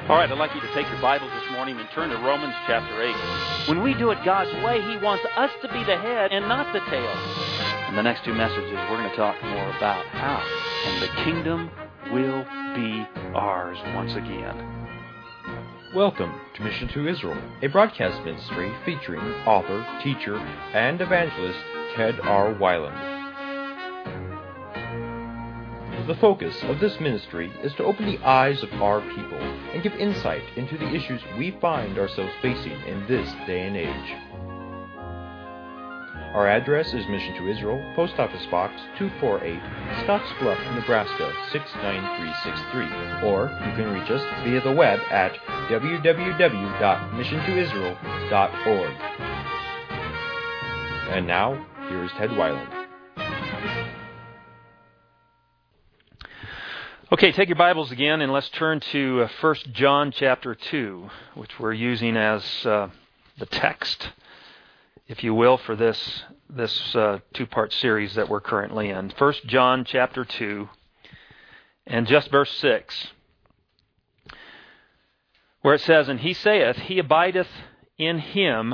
All right, I'd like you to take your Bibles this morning and turn to Romans chapter 8. When we do it God's way, He wants us to be the head and not the tail. In the next two messages, we're going to talk more about how, and the kingdom will be ours once again. Welcome to Mission to Israel, a broadcast ministry featuring author, teacher, and evangelist Ted R. Weiland. The focus of this ministry is to open the eyes of our people and give insight into the issues we find ourselves facing in this day and age. Our address is Mission to Israel, Post Office Box 248, Scottsbluff, Nebraska 69363, or you can reach us via the web at www.missiontoisrael.org. And now, here is Ted Weiland. Okay, take your Bibles again and let's turn to 1 John chapter 2, which we're using as the text, if you will, for this two-part series that we're currently in. 1 John chapter 2, and just verse 6, where it says, And he saith, he abideth in him,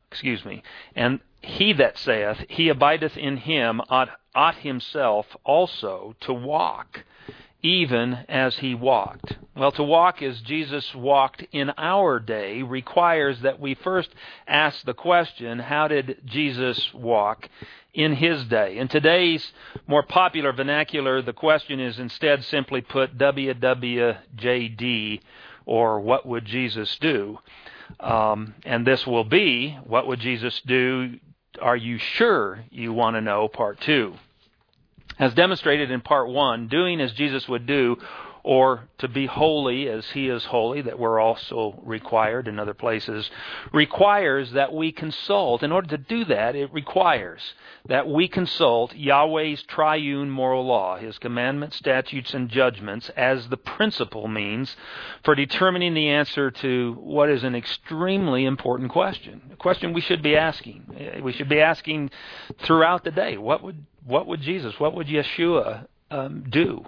and he that saith, he abideth in him, ought himself also to walk, even as he walked. Well, to walk as Jesus walked in our day requires that we first ask the question, how did Jesus walk in his day? In today's more popular vernacular, the question is instead simply put WWJD, or what would Jesus do? And this will be, what would Jesus do? Are you sure you want to know? Part 2. As demonstrated in part 1, doing as Jesus would do, or to be holy as he is holy, that we're also required in other places, requires that we consult. In order to do that, it requires that we consult Yahweh's triune moral law, His commandments, statutes, and judgments, as the principal means for determining the answer to what is an extremely important question. A question we should be asking. We should be asking throughout the day, what would Jesus, what would Yeshua do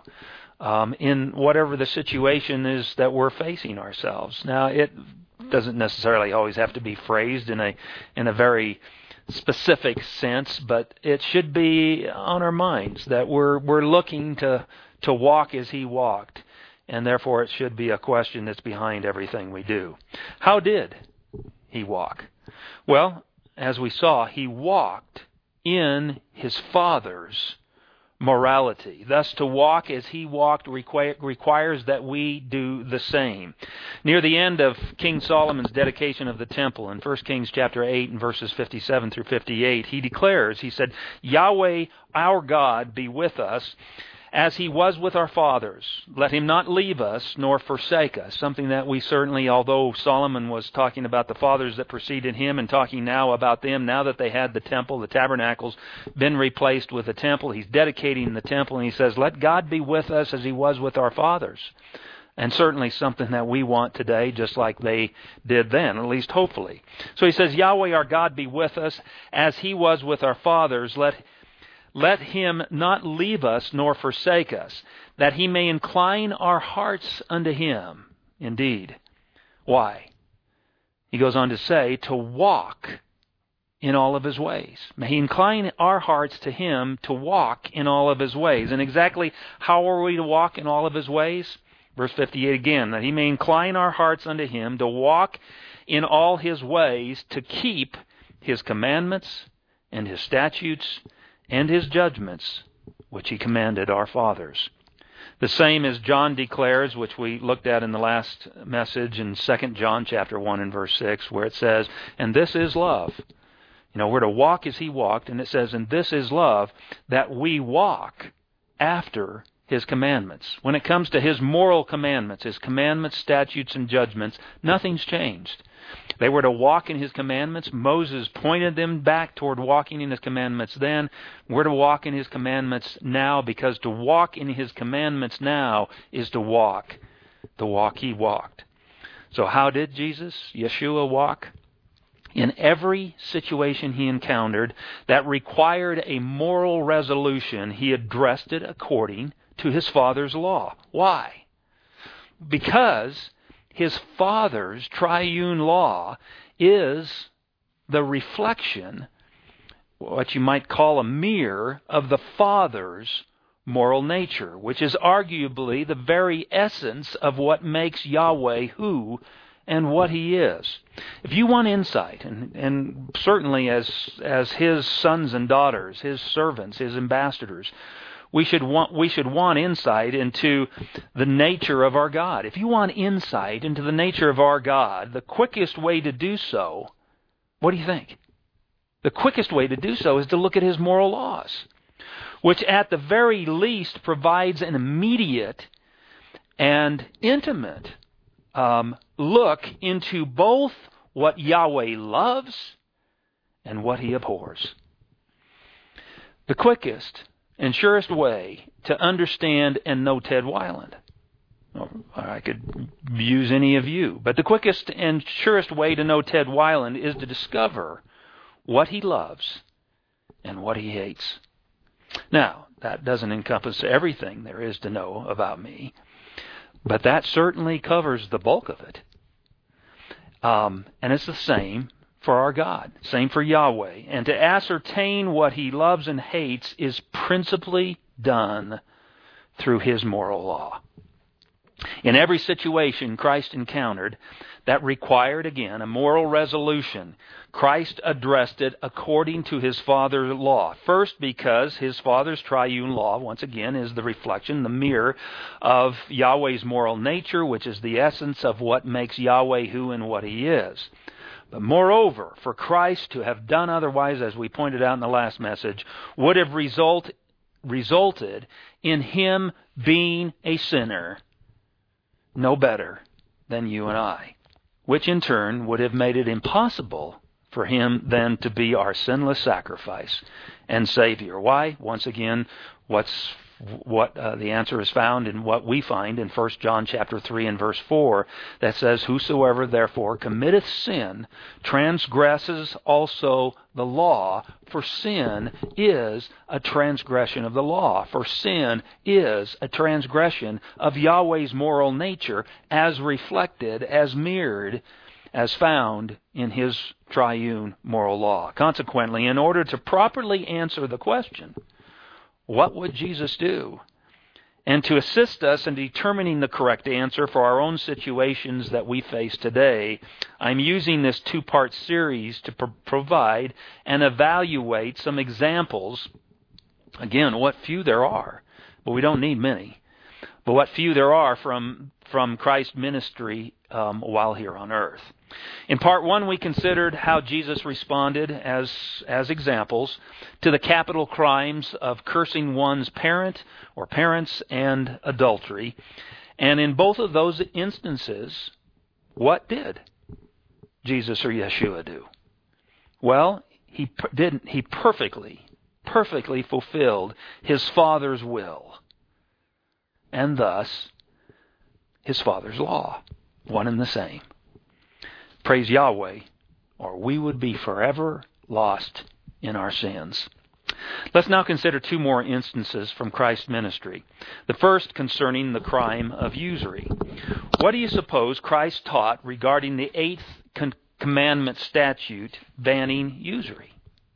in whatever the situation is that we're facing ourselves? Now, it doesn't necessarily always have to be phrased in a very specific sense, but it should be on our minds that we're looking to walk as he walked, and therefore it should be a question that's behind everything we do. How did he walk? Well, as we saw, he walked in his Father's morality. Thus, to walk as he walked requires that we do the same. Near the end of King Solomon's dedication of the temple, in 1 Kings chapter 8 and verses 57 through 58, he declares, he said, Yahweh our God be with us, as he was with our fathers. Let him not leave us nor forsake us. Something that we certainly, although Solomon was talking about the fathers that preceded him and talking now about them, now that they had the temple, the tabernacles, been replaced with the temple, he's dedicating the temple, and he says, let God be with us as he was with our fathers. And certainly something that we want today, just like they did then, at least hopefully. So he says, Yahweh our God be with us as he was with our fathers. Let him not leave us nor forsake us, that he may incline our hearts unto him. Indeed. Why? He goes on to say, to walk in all of his ways. May he incline our hearts to him to walk in all of his ways. And exactly how are we to walk in all of his ways? Verse 58 again, that he may incline our hearts unto him to walk in all his ways, to keep his commandments and his statutes and his judgments, which he commanded our fathers. The same as John declares, which we looked at in the last message in 2 John chapter 1 and verse 6, where it says, and this is love. We're to walk as he walked, and it says, and this is love, that we walk after his commandments. When it comes to his moral commandments, his commandments, statutes, and judgments, nothing's changed. They were to walk in his commandments. Moses pointed them back toward walking in his commandments then. We're to walk in his commandments now, because to walk in his commandments now is to walk the walk he walked. So how did Jesus, Yeshua, walk? In every situation he encountered that required a moral resolution, he addressed it according to his Father's law. Why? Because His Father's triune law is the reflection, what you might call a mirror, of the Father's moral nature, which is arguably the very essence of what makes Yahweh who and what He is. If you want insight, and certainly as His sons and daughters, His servants, His ambassadors, we should want insight into the nature of our God. If you want insight into the nature of our God, the quickest way to do so, what do you think? The quickest way to do so is to look at His moral laws, which at the very least provides an immediate and intimate look into both what Yahweh loves and what He abhors. The quickest and surest way to understand and know Ted Weiland, or I could use any of you, but the quickest and surest way to know Ted Weiland is to discover what he loves and what he hates. Now, that doesn't encompass everything there is to know about me, but that certainly covers the bulk of it. And it's the same for our God, same for Yahweh. And to ascertain what He loves and hates is principally done through His moral law. In every situation Christ encountered that required, again, a moral resolution, Christ addressed it according to His Father's law. First, because His Father's triune law, once again, is the reflection, the mirror of Yahweh's moral nature, which is the essence of what makes Yahweh who and what He is. But moreover, for Christ to have done otherwise, as we pointed out in the last message, would have resulted in Him being a sinner, no better than you and I, which in turn would have made it impossible for Him then to be our sinless sacrifice and Savior. Why? Once again, the answer is found in what we find in 1 John chapter 3 and verse 4 that says, "Whosoever therefore committeth sin transgresses also the law, for sin is a transgression of the law." For sin is a transgression of Yahweh's moral nature as reflected, as mirrored, as found in His triune moral law. Consequently, in order to properly answer the question, what would Jesus do? And to assist us in determining the correct answer for our own situations that we face today, I'm using this two-part series to provide and evaluate some examples. Again, what few there are, but we don't need many. But what few there are from Christ's ministry while here on earth. In part one, we considered how Jesus responded as examples to the capital crimes of cursing one's parent or parents and adultery. And in both of those instances, what did Jesus or Yeshua do? Well, He perfectly fulfilled His Father's will, and thus His Father's law, one and the same. Praise Yahweh, or we would be forever lost in our sins. Let's now consider two more instances from Christ's ministry. The first concerning the crime of usury. What do you suppose Christ taught regarding the 8th commandment statute banning usury?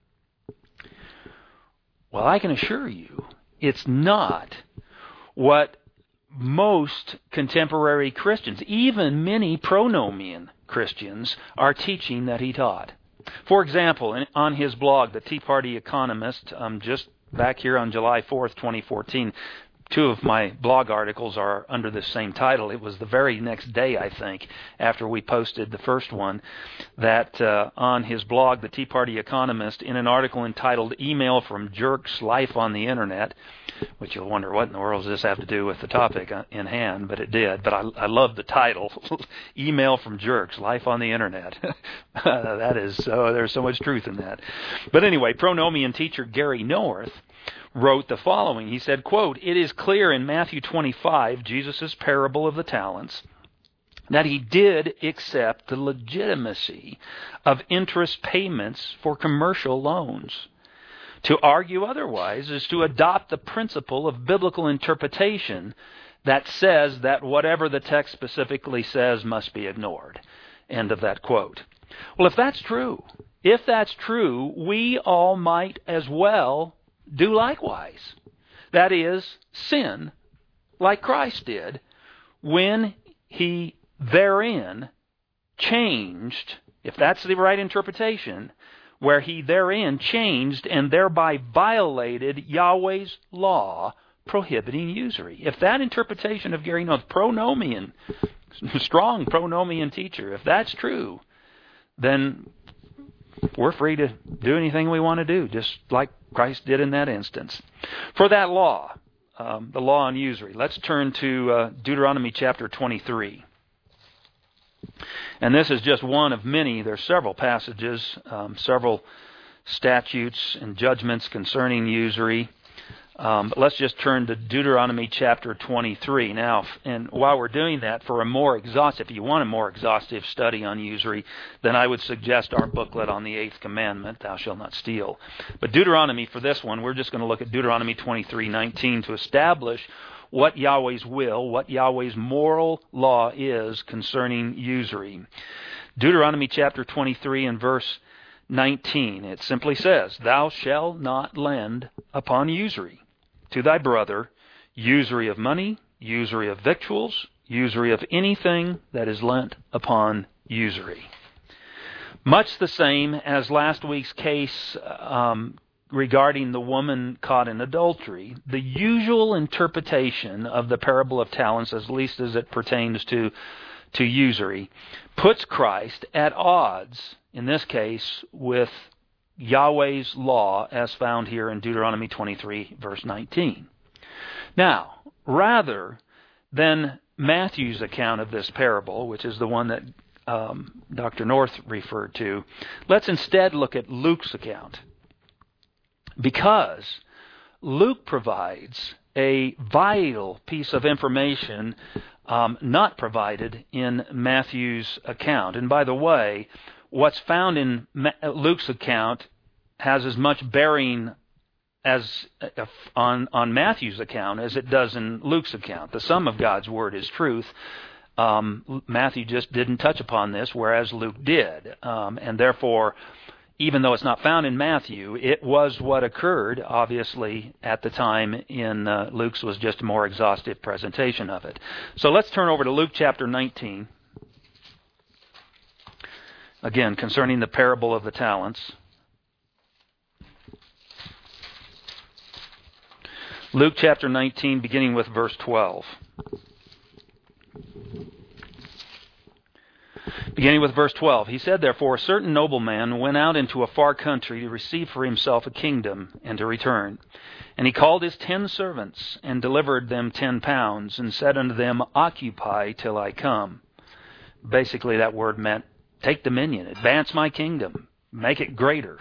Well, I can assure you, it's not what most contemporary Christians, even many pronomian Christians, are teaching that He taught. For example, on his blog, The Tea Party Economist, just back here on July 4th, 2014, two of my blog articles are under the same title. It was the very next day, I think, after we posted the first one, that on his blog, The Tea Party Economist, in an article entitled Email from Jerks, Life on the Internet, which you'll wonder, what in the world does this have to do with the topic in hand? But it did. But I love the title, Email from Jerks, Life on the Internet. That is, there's so much truth in that. But anyway, pronomian teacher Gary North wrote the following. He said, quote, "It is clear in Matthew 25, Jesus' parable of the talents, that He did accept the legitimacy of interest payments for commercial loans. To argue otherwise is to adopt the principle of biblical interpretation that says that whatever the text specifically says must be ignored. End of that quote. Well, if that's true, we all might as well do likewise. That is, sin like Christ did when He therein changed, if that's the right interpretation, where He therein changed and thereby violated Yahweh's law prohibiting usury. If that interpretation of Gary Noth's pronomian, strong pronomian teacher, if that's true, then we're free to do anything we want to do, just like Christ did in that instance. For that law, the law on usury, let's turn to Deuteronomy chapter 23. And this is just one of many. There's several passages, several statutes and judgments concerning usury. But let's just turn to Deuteronomy chapter 23 now. And while we're doing that, if you want a more exhaustive study on usury, then I would suggest our booklet on the 8th commandment, Thou shalt not steal. But Deuteronomy, for this one, we're just going to look at Deuteronomy 23:19 to establish what Yahweh's will, what Yahweh's moral law is concerning usury. Deuteronomy chapter 23 and verse 19, it simply says, Thou shalt not lend upon usury to thy brother, usury of money, usury of victuals, usury of anything that is lent upon usury. Much the same as last week's case regarding the woman caught in adultery, the usual interpretation of the parable of talents, at least as it pertains to usury, puts Christ at odds, in this case, with Yahweh's law as found here in Deuteronomy 23, verse 19. Now, rather than Matthew's account of this parable, which is the one that Dr. North referred to, let's instead look at Luke's account. Because Luke provides a vital piece of information not provided in Matthew's account. And by the way, what's found in Luke's account has as much bearing as on Matthew's account as it does in Luke's account. The sum of God's word is truth. Matthew just didn't touch upon this, whereas Luke did. And therefore, even though it's not found in Matthew, it was what occurred, obviously, at the time in Luke's was just a more exhaustive presentation of it. So let's turn over to Luke chapter 19. Again, concerning the parable of the talents. Luke chapter 19, beginning with verse 12. Beginning with verse 12, he said, Therefore, a certain nobleman went out into a far country to receive for himself a kingdom and to return. And he called his 10 servants and delivered them 10 pounds and said unto them, Occupy till I come. Basically, that word meant take dominion, advance my kingdom, make it greater.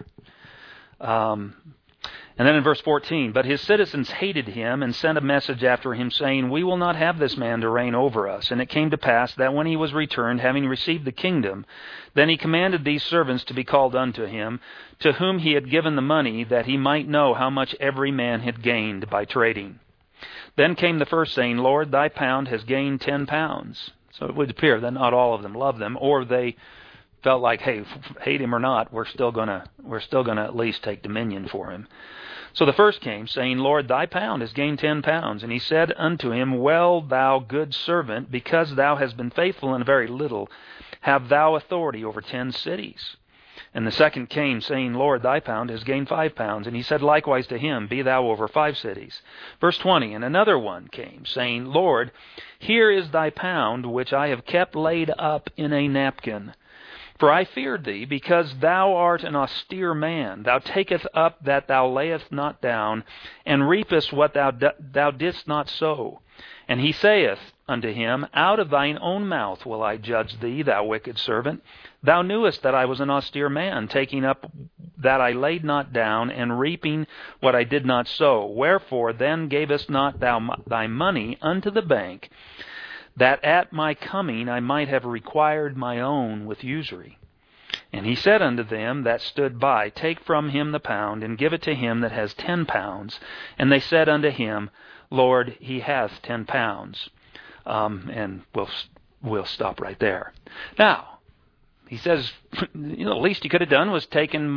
And then in verse 14, But his citizens hated him and sent a message after him, saying, We will not have this man to reign over us. And it came to pass that when he was returned, having received the kingdom, then he commanded these servants to be called unto him, to whom he had given the money, that he might know how much every man had gained by trading. Then came the first, saying, Lord, thy pound has gained 10 pounds. So it would appear that not all of them loved them, or they felt like, hey, hate him or not, we're still gonna at least take dominion for him. So the first came, saying, Lord, thy pound has gained 10 pounds. And he said unto him, Well, thou good servant, because thou hast been faithful in a very little, have thou authority over 10 cities. And the second came, saying, Lord, thy pound has gained 5 pounds. And he said likewise to him, Be thou over 5 cities. Verse 20, And another one came, saying, Lord, here is thy pound, which I have kept laid up in a napkin. For I feared thee, because thou art an austere man. Thou takest up that thou layest not down, and reapest what thou didst not sow. And he saith unto him, Out of thine own mouth will I judge thee, thou wicked servant. Thou knewest that I was an austere man, taking up that I laid not down, and reaping what I did not sow. Wherefore then gavest not thou thy money unto the bank, that at my coming I might have required my own with usury? And he said unto them that stood by, Take from him the pound, and give it to him that has 10 pounds. And they said unto him, Lord, he has 10 pounds. And we'll stop right there. Now, he says, the least you could have done was taken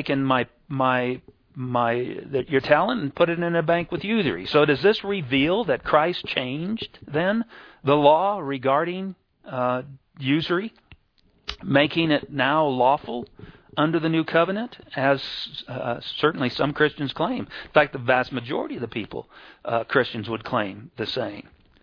your talent and put it in a bank with usury. So does this reveal that Christ changed then the law regarding usury, making it now lawful under the new covenant, as certainly some Christians claim? In fact, the vast majority of the people, Christians, would claim the same.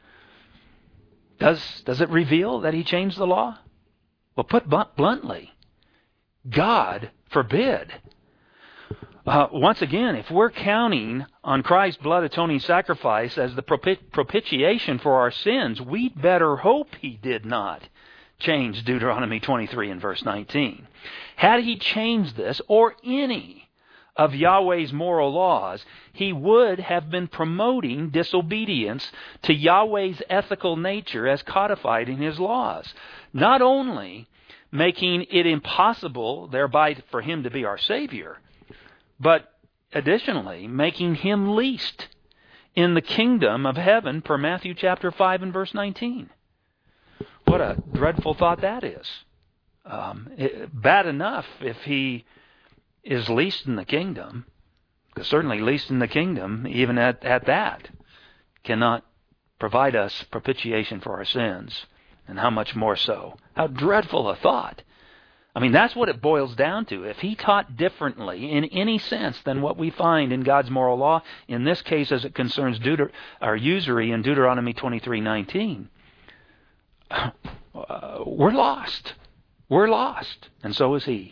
Does it reveal that he changed the law? Well, put bluntly, God forbid. Once again, if we're counting on Christ's blood atoning sacrifice as the propitiation for our sins, we'd better hope he did not change Deuteronomy 23 and verse 19. Had he changed this or any of Yahweh's moral laws, he would have been promoting disobedience to Yahweh's ethical nature as codified in his laws. Not only making it impossible thereby for him to be our Savior, but additionally making him least in the kingdom of heaven per Matthew chapter 5 and verse 19. What a dreadful thought that is. Bad enough if he is least in the kingdom, because certainly least in the kingdom, even at that, cannot provide us propitiation for our sins. And how much more so? How dreadful a thought. I mean, that's what it boils down to. If he taught differently in any sense than what we find in God's moral law, in this case as it concerns usury in Deuteronomy 23:19, we're lost. We're lost. And so is he.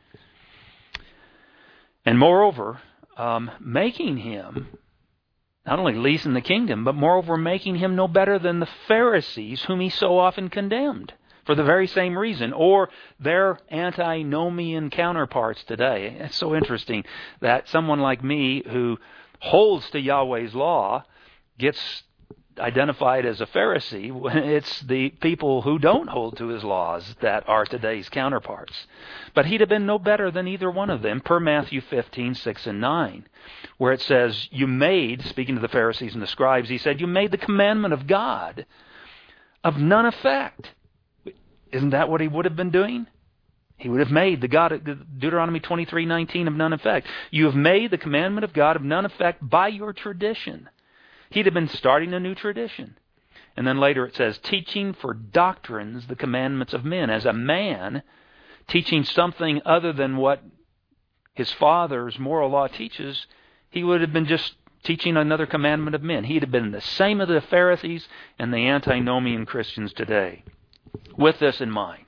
And moreover, making him not only least in the kingdom, but moreover making him no better than the Pharisees whom he so often condemned for the very same reason, or their antinomian counterparts today. It's so interesting that someone like me who holds to Yahweh's law gets identified as a Pharisee when it's the people who don't hold to his laws that are today's counterparts. But he'd have been no better than either one of them per Matthew 15:6 and 9, where it says, you made, speaking to the Pharisees and the scribes, he said, you made the commandment of God of none effect. Isn't that what he would have been doing? He would have made the Deuteronomy 23:19 of none effect. You have made the commandment of God of none effect by your tradition. He'd have been starting a new tradition. And then later it says, teaching for doctrines the commandments of men. As a man teaching something other than what his father's moral law teaches, he would have been just teaching another commandment of men. He'd have been the same as the Pharisees and the antinomian Christians today. With this in mind,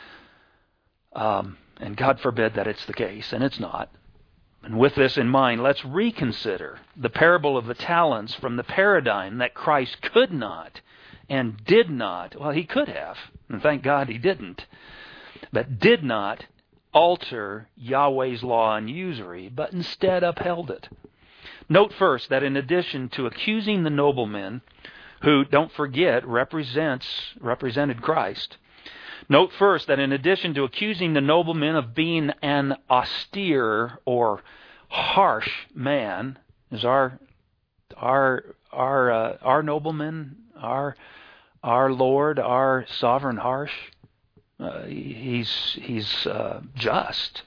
and God forbid that it's the case, and it's not. And with this in mind, let's reconsider the parable of the talents from the paradigm that Christ could not and did not, well, he could have, and thank God he didn't, but did not alter Yahweh's law on usury, but instead upheld it. Note first that in addition to accusing the noblemen, who, don't forget, represented Christ, note first that in addition to accusing the nobleman of being an austere or harsh man, is our nobleman, our Lord, our sovereign harsh? He's just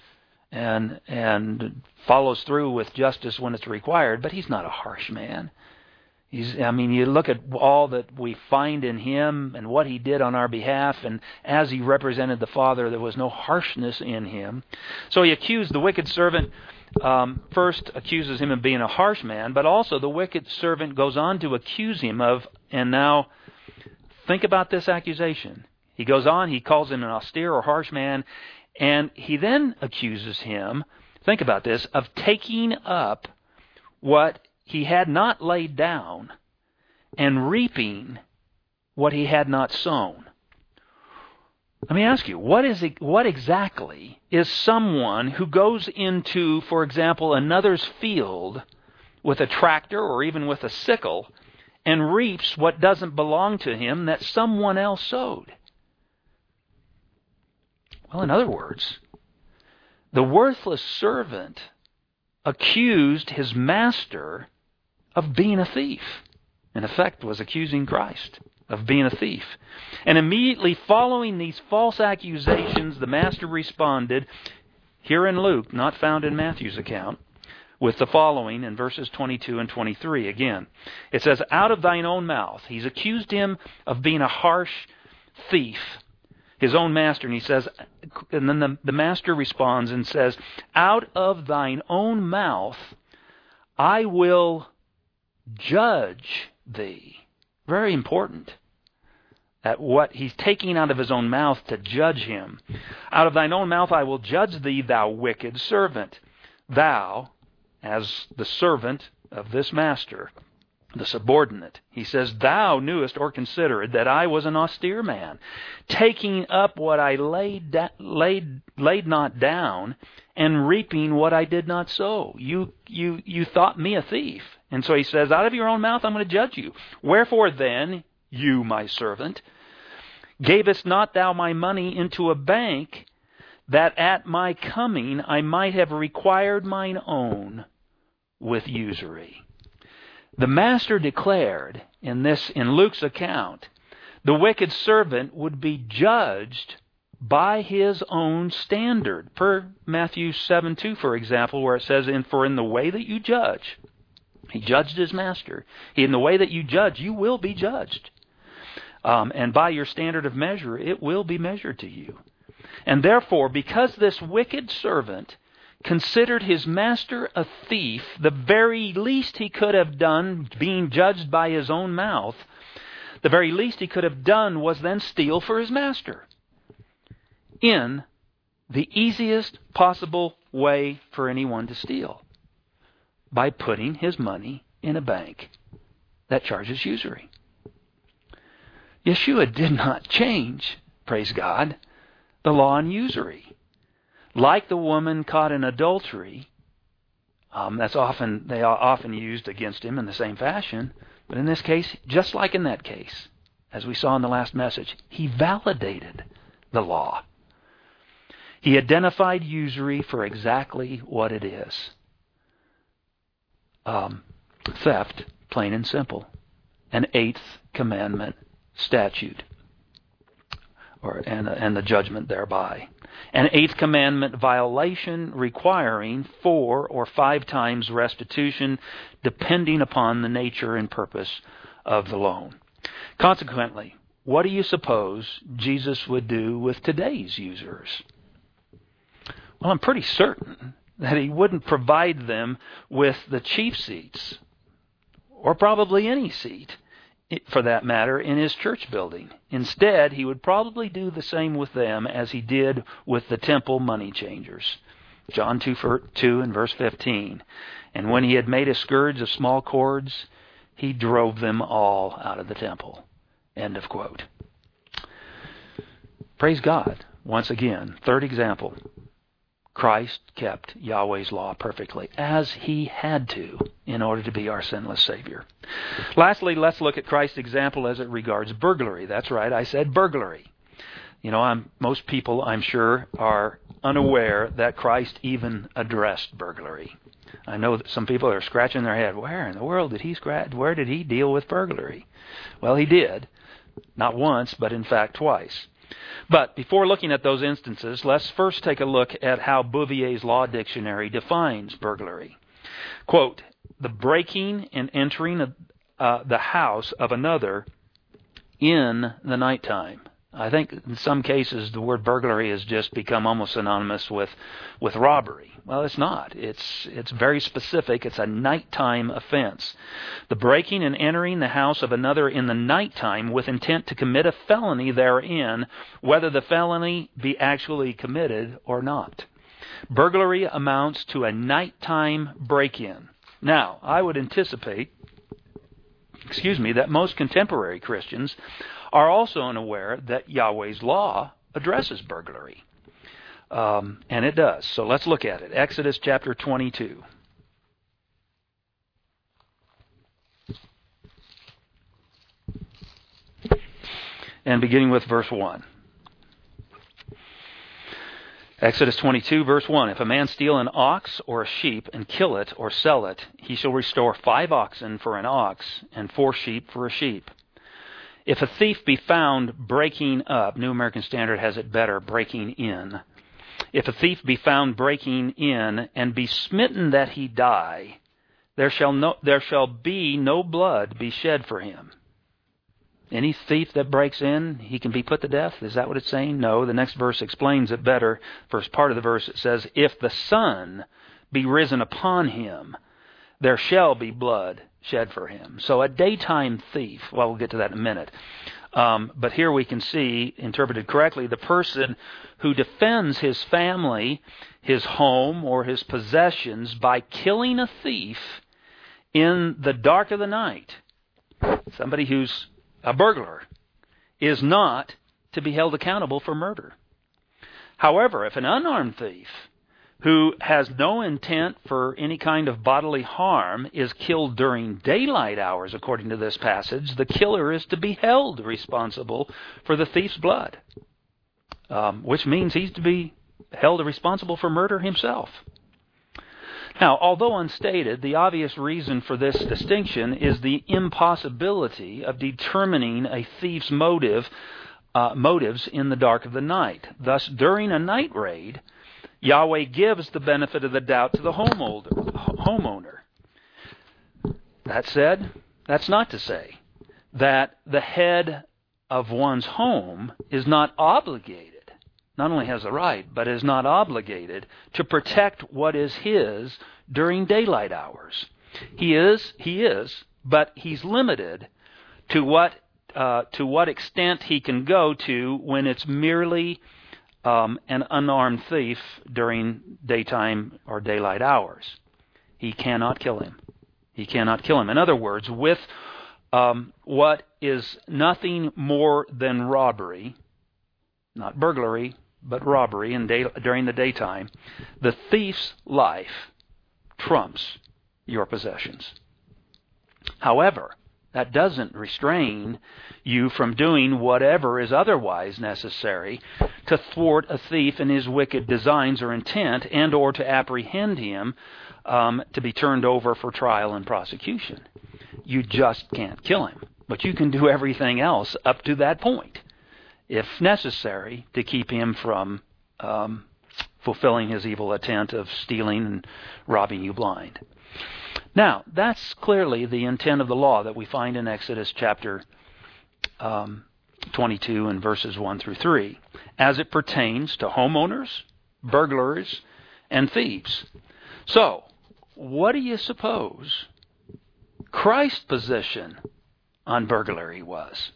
and follows through with justice when it's required, but he's not a harsh man. You look at all that we find in him and what he did on our behalf, and as he represented the Father, there was no harshness in him. So he accused the wicked servant, first accuses him of being a harsh man, but also the wicked servant goes on to accuse him of, and now think about this accusation. He goes on, he calls him an austere or harsh man, and he then accuses him, think about this, of taking up what he had not laid down and reaping what he had not sown. Let me ask you, what exactly is someone who goes into, for example, another's field with a tractor or even with a sickle and reaps what doesn't belong to him that someone else sowed? Well, in other words, the worthless servant accused his master of being a thief. In effect, was accusing Christ of being a thief. And immediately following these false accusations, the Master responded, here in Luke, not found in Matthew's account, with the following in verses 22 and 23 again. It says, out of thine own mouth. He's accused him of being a harsh thief, his own master. And he says, and then the Master responds and says, out of thine own mouth I will judge thee. Very important. At what he's taking out of his own mouth to judge him. Out of thine own mouth I will judge thee, thou wicked servant. Thou, as the servant of this master, the subordinate, he says, thou knewest or considered that I was an austere man, taking up what I laid not down, and reaping what I did not sow. You thought me a thief. And so he says, out of your own mouth I'm going to judge you. Wherefore then, you, my servant, gavest not thou my money into a bank, that at my coming I might have required mine own with usury. The Master declared in Luke's account, the wicked servant would be judged by his own standard. Per Matthew 7:2, for example, where it says, for in the way that you judge, he judged his master. In the way that you judge, you will be judged. And by your standard of measure, it will be measured to you. And therefore, because this wicked servant considered his master a thief, the very least he could have done, being judged by his own mouth, the very least he could have done was then steal for his master. In the easiest possible way for anyone to steal. By putting his money in a bank that charges usury. Yeshua did not change, praise God, the law on usury. Like the woman caught in adultery, they are often used against him in the same fashion. But in this case, just like in that case, as we saw in the last message, he validated the law. He identified usury for exactly what it is. Theft, plain and simple. An 8th commandment statute, and the judgment thereby. An 8th commandment violation requiring 4 or 5 times restitution, depending upon the nature and purpose of the loan. Consequently, what do you suppose Jesus would do with today's users? Well, I'm pretty certain that he wouldn't provide them with the chief seats, or probably any seat, for that matter, in his church building. Instead, he would probably do the same with them as he did with the temple money changers. John 2 and verse 15. And when he had made a scourge of small cords, he drove them all out of the temple. End of quote. Praise God. Once again, third example. Christ kept Yahweh's law perfectly, as he had to, in order to be our sinless Savior. Lastly, let's look at Christ's example as it regards burglary. That's right, I said burglary. Most people, I'm sure, are unaware that Christ even addressed burglary. I know that some people are scratching their head. Where in the world did he where did he deal with burglary? Well, he did. Not once, but in fact twice. But before looking at those instances, let's first take a look at how Bouvier's Law Dictionary defines burglary. Quote, the breaking and entering of the house of another in the nighttime. I think in some cases the word burglary has just become almost synonymous with robbery. Well, it's not. It's very specific. It's a nighttime offense. The breaking and entering the house of another in the nighttime with intent to commit a felony therein, whether the felony be actually committed or not. Burglary amounts to a nighttime break-in. Now, I would anticipate, that most contemporary Christians are also unaware that Yahweh's law addresses burglary. And it does. So let's look at it. Exodus chapter 22. And beginning with verse 1. Exodus 22, verse 1, if a man steal an ox or a sheep and kill it or sell it, he shall restore 5 oxen for an ox and 4 sheep for a sheep. If a thief be found breaking up, New American Standard has it better, breaking in. If a thief be found breaking in and be smitten that he die, there shall be no blood be shed for him. Any thief that breaks in, he can be put to death? Is that what it's saying? No, the next verse explains it better. First part of the verse, it says, if the sun be risen upon him, there shall be blood shed for him. So a daytime thief, well, we'll get to that in a minute. But here we can see, interpreted correctly, the person who defends his family, his home, or his possessions by killing a thief in the dark of the night. Somebody who's a burglar is not to be held accountable for murder. However, if an unarmed thief who has no intent for any kind of bodily harm is killed during daylight hours, according to this passage, the killer is to be held responsible for the thief's blood, which means he's to be held responsible for murder himself. Now, although unstated, the obvious reason for this distinction is the impossibility of determining a thief's motives in the dark of the night. Thus, during a night raid, Yahweh gives the benefit of the doubt to the homeowner. That said, that's not to say that the head of one's home is not obligated, not only has the right, but is not obligated to protect what is his during daylight hours. He is, but he's limited to what extent he can go to when it's merely an unarmed thief during daytime or daylight hours. He cannot kill him. He cannot kill him. In other words, with what is nothing more than robbery, not burglary, but robbery during the daytime, the thief's life trumps your possessions. However, that doesn't restrain you from doing whatever is otherwise necessary to thwart a thief in his wicked designs or intent, and or to apprehend him to be turned over for trial and prosecution. You just can't kill him, but you can do everything else up to that point, if necessary, to keep him from fulfilling his evil intent of stealing and robbing you blind. Now, that's clearly the intent of the law that we find in Exodus chapter 22 and verses 1 through 3, as it pertains to homeowners, burglars, and thieves. So, what do you suppose Christ's position on burglary was?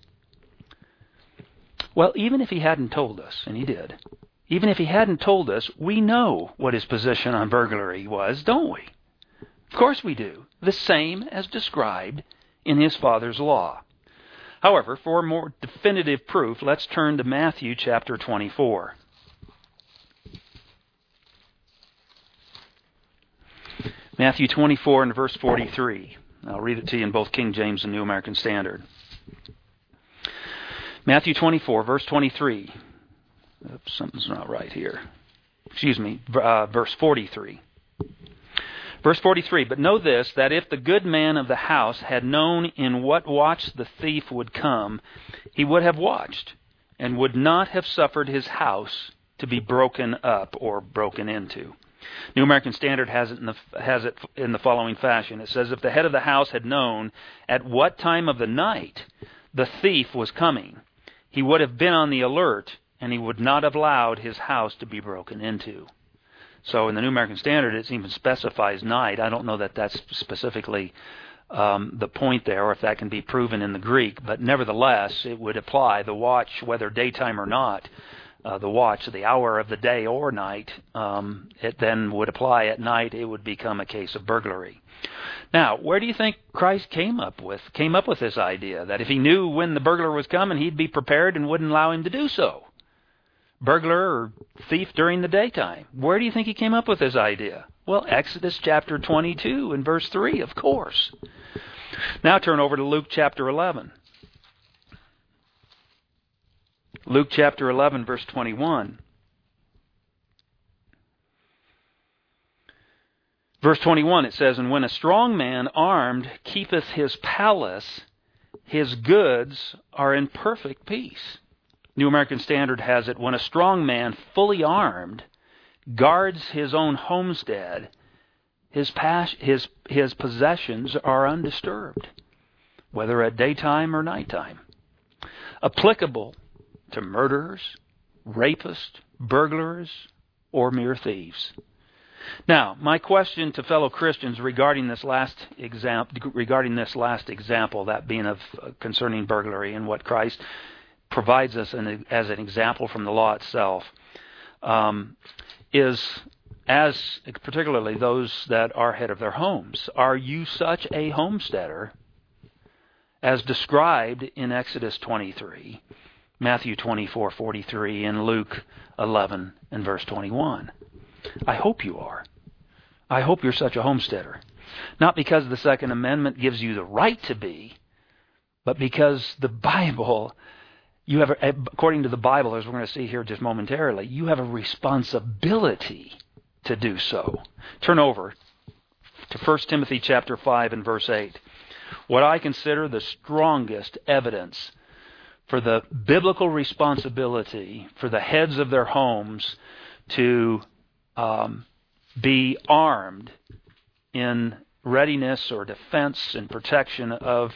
Well, even if he hadn't told us, and he did, even if he hadn't told us, we know what his position on burglary was, don't we? Of course we do. The same as described in his Father's law. However, for more definitive proof, let's turn to Matthew chapter 24. Matthew 24 and verse 43. I'll read it to you in both King James and New American Standard. Matthew 24, verse 23. Oops, something's not right here. Verse 43. Verse 43, but know this, that if the good man of the house had known in what watch the thief would come, he would have watched, and would not have suffered his house to be broken up or broken into. New American Standard has it in the following fashion. It says, if the head of the house had known at what time of the night the thief was coming, he would have been on the alert, and he would not have allowed his house to be broken into. So in the New American Standard, it even specifies night. I don't know that that's specifically the point there, or if that can be proven in the Greek. But nevertheless, it would apply the watch, whether daytime or not, the watch, the hour of the day or night, it then would apply at night. It would become a case of burglary. Now, where do you think Christ came up with this idea that if he knew when the burglar was coming, he'd be prepared and wouldn't allow him to do so? Burglar or thief during the daytime. Where do you think he came up with this idea? Well, Exodus chapter 22 and verse 3, of course. Now turn over to Luke chapter 11. Luke chapter 11, verse 21. Verse 21, it says, "And when a strong man armed keepeth his palace, his goods are in perfect peace." New American Standard has it, "When a strong man, fully armed, guards his own homestead, his possessions are undisturbed, whether at daytime or nighttime." Applicable to murderers, rapists, burglars, or mere thieves. Now, my question to fellow Christians regarding this last example, that being of concerning burglary and what Christ provides us as an example from the law itself, is, as particularly those that are head of their homes, are you such a homesteader as described in Exodus 23, Matthew 24:43, and Luke 11 and verse 21? I hope you are. I hope you're such a homesteader. Not because the Second Amendment gives you the right to be, but because the Bible, according to the Bible, as we're going to see here just momentarily, you have a responsibility to do so. Turn over to 1 Timothy chapter 5 and verse 8. What I consider the strongest evidence for the biblical responsibility for the heads of their homes to be armed in readiness or defense and protection of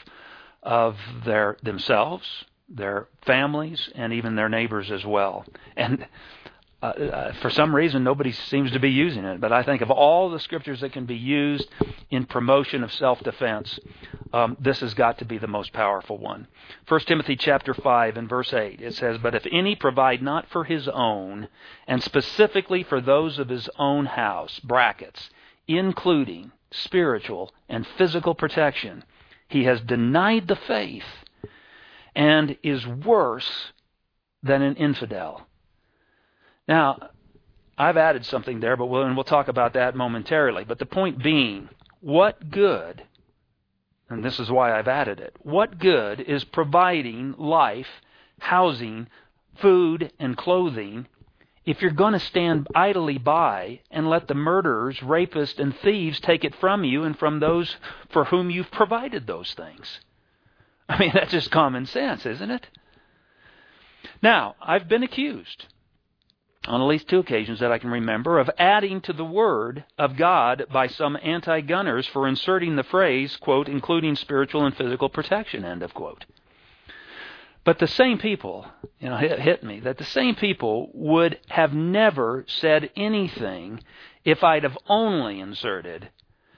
themselves, their families, and even their neighbors as well. And for some reason, nobody seems to be using it. But I think of all the scriptures that can be used in promotion of self-defense, this has got to be the most powerful one. 1 Timothy chapter 5 and verse 8, it says, "But if any provide not for his own, and specifically for those of his own house," brackets, "including spiritual and physical protection, he has denied the faith and is worse than an infidel." Now, I've added something there, but we'll talk about that momentarily. But the point being, what good, and this is why I've added it, what good is providing life, housing, food, and clothing if you're going to stand idly by and let the murderers, rapists, and thieves take it from you and from those for whom you've provided those things? I mean, that's just common sense, isn't it? Now, I've been accused on at least two occasions that I can remember, of adding to the Word of God by some anti-gunners for inserting the phrase, quote, "including spiritual and physical protection," end of quote. But the same people, it hit me, that the same people would have never said anything if I'd have only inserted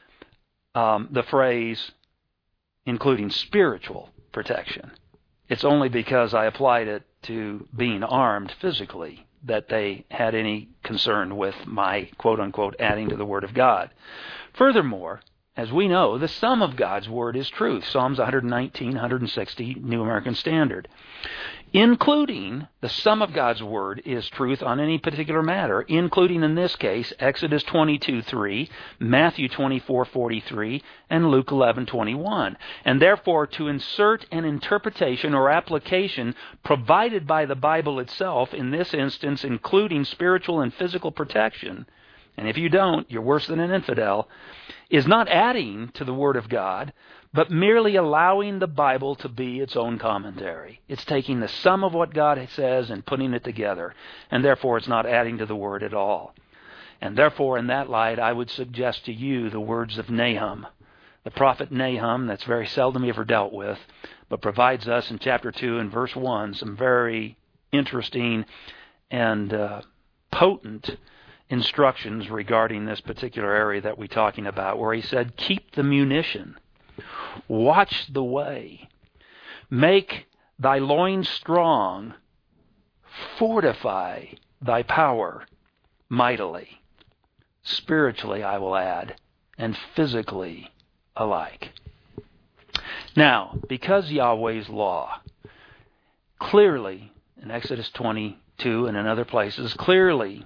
the phrase, "including spiritual protection." It's only because I applied it to being armed physically that they had any concern with my, quote-unquote, adding to the Word of God. Furthermore, as we know, the sum of God's Word is truth. Psalms 119, 160, New American Standard. Including, the sum of God's Word is truth on any particular matter, including in this case, Exodus 22:3, Matthew 24:43, and Luke 11:21. And therefore, to insert an interpretation or application provided by the Bible itself, in this instance, including spiritual and physical protection, and if you don't, you're worse than an infidel, is not adding to the Word of God, but merely allowing the Bible to be its own commentary. It's taking the sum of what God says and putting it together, and therefore it's not adding to the Word at all. And therefore, in that light, I would suggest to you the words of Nahum, the prophet Nahum, that's very seldom ever dealt with, but provides us in chapter 2 and verse 1 some very interesting and potent instructions regarding this particular area that we're talking about, where he said, "Keep the munition, watch the way, make thy loins strong, fortify thy power mightily." Spiritually, I will add, and physically alike. Now, because Yahweh's law clearly, in Exodus 22 and in other places, clearly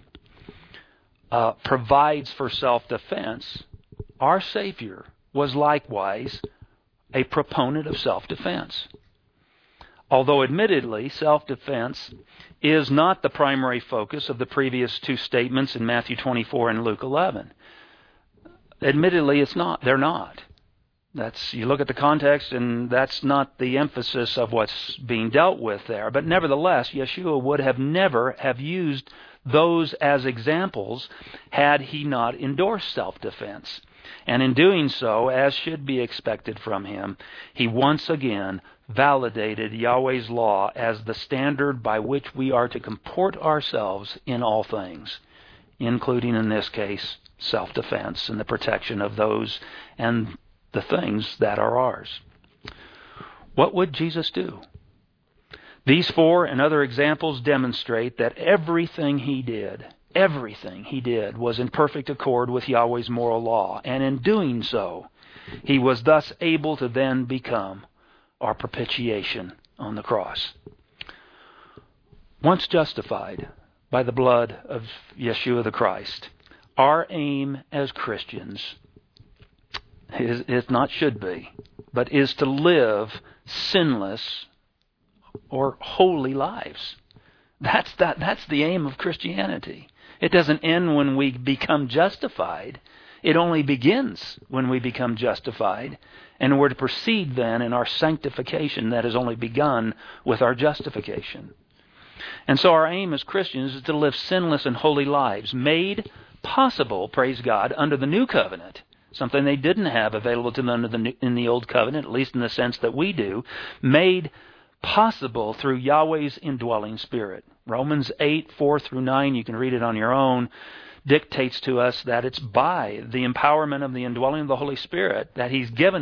provides for self-defense, our Savior was likewise a proponent of self-defense. Although admittedly, self-defense is not the primary focus of the previous two statements in Matthew 24 and Luke 11. admittedly, it's not. They're not. You look at the context, and that's not the emphasis of what's being dealt with there. But nevertheless, Yeshua would have never have used those as examples had he not endorsed self-defense. And in doing so, as should be expected from him, he once again validated Yahweh's law as the standard by which we are to comport ourselves in all things, including, in this case, self-defense and the protection of those and the things that are ours. What would Jesus do? These four and other examples demonstrate that everything he did was in perfect accord with Yahweh's moral law, and in doing so, he was thus able to then become our propitiation on the cross. Once justified by the blood of Yeshua the Christ, our aim as Christians is not should be, but is to live sinless or holy lives. That's the aim of Christianity. It doesn't end when we become justified. It only begins when we become justified, and we're to proceed then in our sanctification that has only begun with our justification. And so our aim as Christians is to live sinless and holy lives, made possible, praise God, under the new covenant, something they didn't have available to them in the old covenant, at least in the sense that we do, made possible through Yahweh's indwelling Spirit. Romans 8:4-9, you can read it on your own, dictates to us that it's by the empowerment of the indwelling of the Holy Spirit that He has given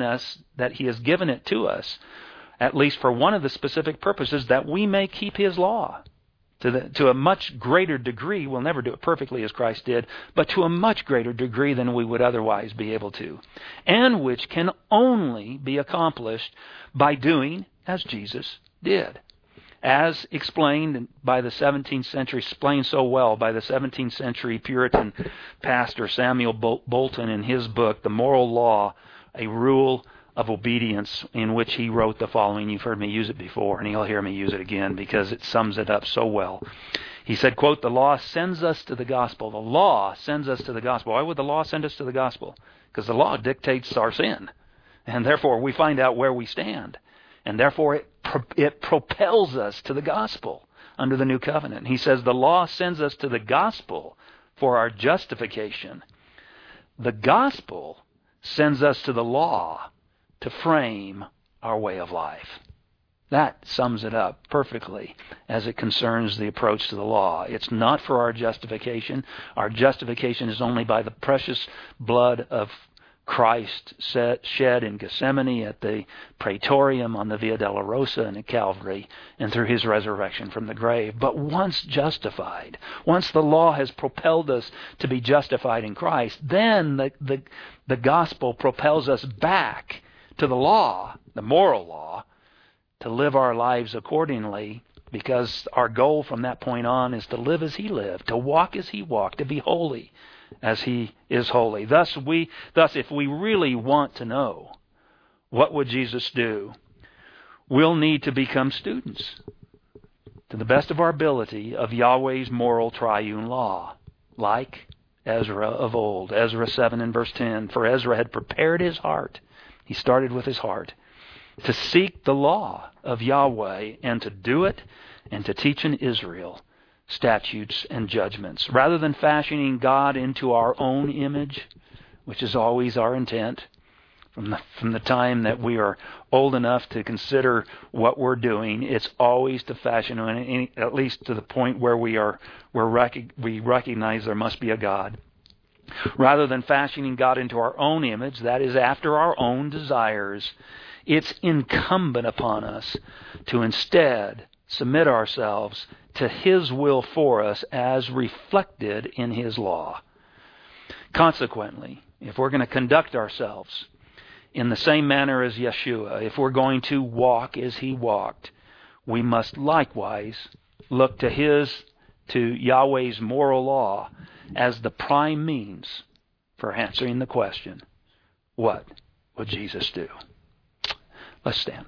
it to us, at least for one of the specific purposes, that we may keep His law. To a much greater degree, we'll never do it perfectly as Christ did, but to a much greater degree than we would otherwise be able to, and which can only be accomplished by doing as Jesus did. As explained by the 17th century, explained so well by the 17th century Puritan pastor Samuel Bolton in his book, The Moral Law, A Rule of Obedience, in which he wrote the following. You've heard me use it before, and you'll hear me use it again because it sums it up so well. He said, quote, "The law sends us to the gospel." The law sends us to the gospel. Why would the law send us to the gospel? Because the law dictates our sin, and therefore we find out where we stand. And therefore it propels us to the gospel under the new covenant. He says the law sends us to the gospel for our justification. The gospel sends us to the law to frame our way of life. That sums it up perfectly as it concerns the approach to the law. It's not for our justification. Our justification is only by the precious blood of Christ shed in Gethsemane, at the Praetorium, on the Via Dolorosa, and at Calvary, and through His resurrection from the grave. But once justified, once the law has propelled us to be justified in Christ, then the gospel propels us back to the law, the moral law, to live our lives accordingly, because our goal from that point on is to live as He lived, to walk as He walked, to be holy as He is holy. Thus, if we really want to know what would Jesus do, we'll need to become students, to the best of our ability, of Yahweh's moral triune law, like Ezra of old. Ezra 7 and verse 10, "For Ezra had prepared his heart," he started with his heart, "to seek the law of Yahweh, and to do it, and to teach in Israel statutes and judgments." Rather than fashioning God into our own image, which is always our intent, from the time that we are old enough to consider what we're doing, it's always to fashion, at least to the point where we recognize there must be a God. Rather than fashioning God into our own image, that is, after our own desires, it's incumbent upon us to instead submit ourselves to His will for us as reflected in His law. Consequently, if we're going to conduct ourselves in the same manner as Yeshua, if we're going to walk as He walked, we must likewise look to Yahweh's moral law as the prime means for answering the question, what would Jesus do? Let's stand.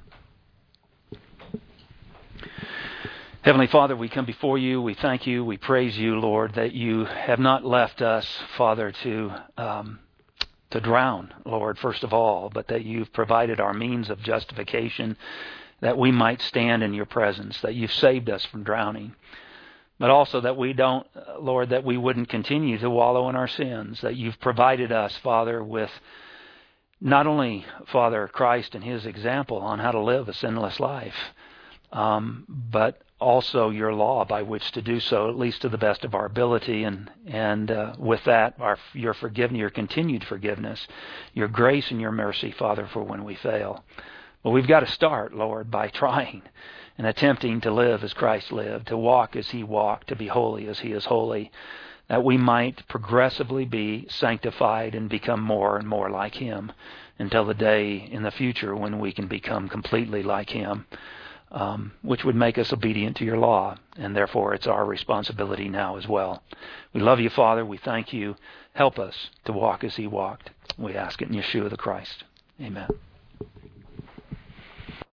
Heavenly Father, we come before You. We thank You. We praise You, Lord, that You have not left us, Father, to to drown, Lord, first of all, but that you've provided our means of justification, that we might stand in your presence, that you've saved us from drowning. But also that we don't, Lord, that we wouldn't continue to wallow in our sins, that you've provided us, Father, with not only, Father, Christ and his example on how to live a sinless life, but also your law by which to do so, at least to the best of our ability, and with that, your forgiveness, your continued forgiveness, your grace and your mercy, Father, for when we fail. But we've got to start, Lord, by trying and attempting to live as Christ lived, to walk as he walked, to be holy as he is holy, that we might progressively be sanctified and become more and more like him until the day in the future when we can become completely like him, which would make us obedient to your law, and therefore it's our responsibility now as well. We love you, Father. We thank you. Help us to walk as he walked. We ask it in Yeshua the Christ. Amen.